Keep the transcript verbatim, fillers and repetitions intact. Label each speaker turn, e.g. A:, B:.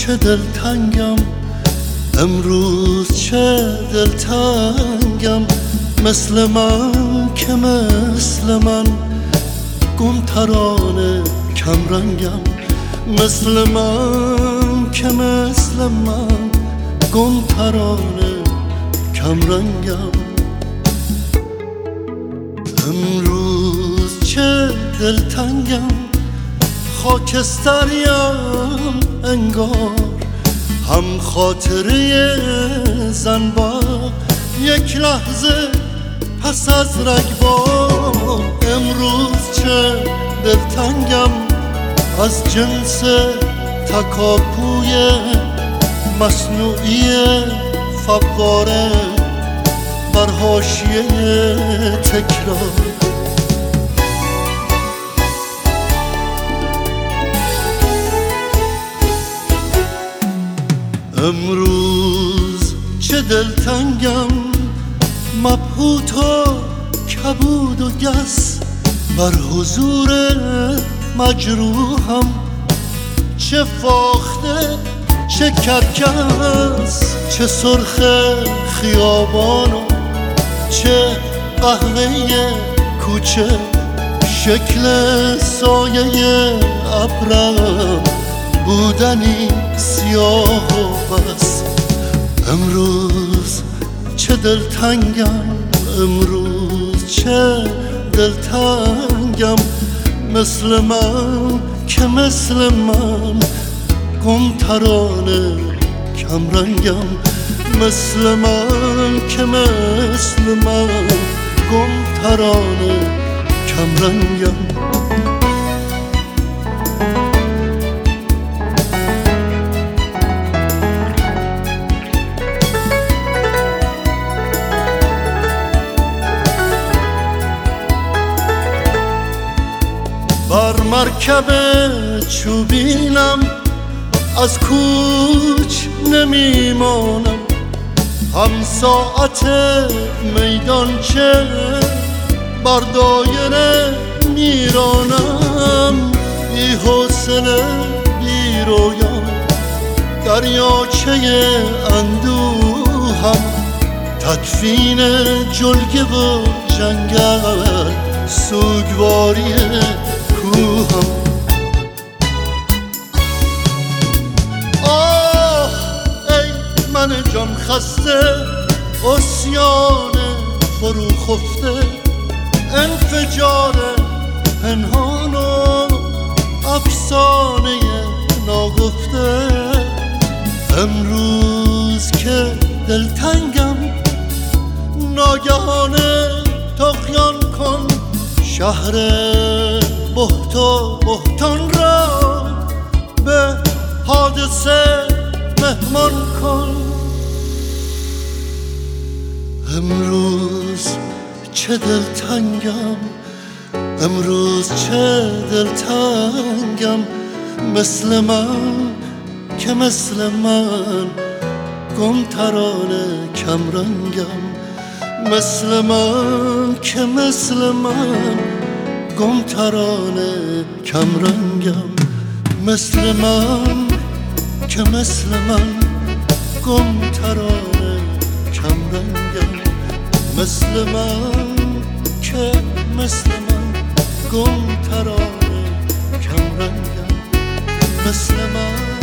A: چه دلتنگم، امروز چه دلتنگم، مثل من که مثل من گم ترانه کمرنگم، مثل من که مثل من گم ترانه کمرنگم. امروز چه دلتنگم، خاکستریم انگار، هم خاطره زنبار یک لحظه پس از رگبار. امروز چه دلتنگم، از جنس تکاپوی مصنوعی فواره بر حاشیه تکرار. امروز چه دلتنگم، مبهوت و کبود و گس بر حضور مجروحم، چه فاخته چه کرکس، چه سرخ خیابان و چه قهوه کوچه، شکل سایه ابرم بودنی سیاه و بس. امروز چه دلتنگم، امروز چه دلتنگم، مثل من که مثل من گم ترانه کمرنگم، مثل من که مثل من گم ترانه کمرنگم. بر مرکب چوبینم از کوچ نمیمانم، هم ساعت میدانچه بر دایره میرانم، بی حوصله بی رویا دریاچه اندوهم، تدفین جلگه و جنگل سوگواری کوهم. آه ای من جان خسته، عصیان فرو خفته، انفجار پنهان و افسانه ناگفته. امروز که دلتنگم، ناگهانه طغیان کن، شهر بهت و بهتان را به حادثه مهمان کن. امروز چه دلتنگم، امروز چه دلتنگم، مثل من که مثل من گم ترانه کمرنگم، مثل من که مثل من گم ترانه کمرنگم، مثل من که مثل من گم ترانه کمرنگم، مثل من که مثل من گم ترانه کمرنگم، مثل من